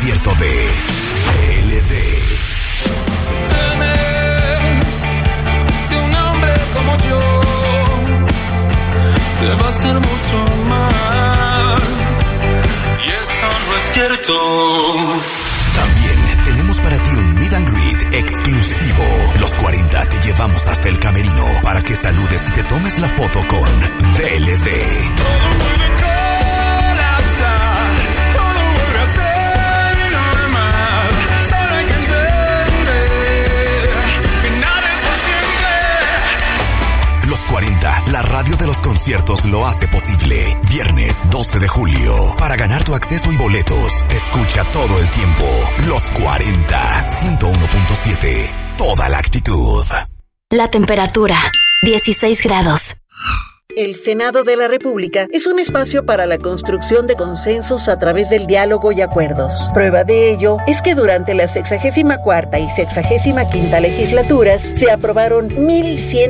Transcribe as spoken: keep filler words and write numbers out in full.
concierto de D L D. De un hombre como yo te va a hacer mucho mal, y eso no es cierto. También tenemos para ti un meet and greet exclusivo. Los cuarenta te llevamos hasta el camerino para que saludes y te tomes la foto con D L D. Todo vuelve a colapsar, todo vuelve a ser normal. Solo hay que entender que nada es por siempre. Los cuarenta, la radio de los conciertos lo hace posible. Viernes doce de julio. Para ganar tu acceso y boletos, escucha todo el tiempo. Los cuarenta, ciento uno punto siete. Toda la actitud. La temperatura, dieciséis grados. El Senado de la República es un espacio para la construcción de consensos a través del diálogo y acuerdos. Prueba de ello es que durante la sexagésima cuarta y sexagésima quinta legislaturas se aprobaron mil cien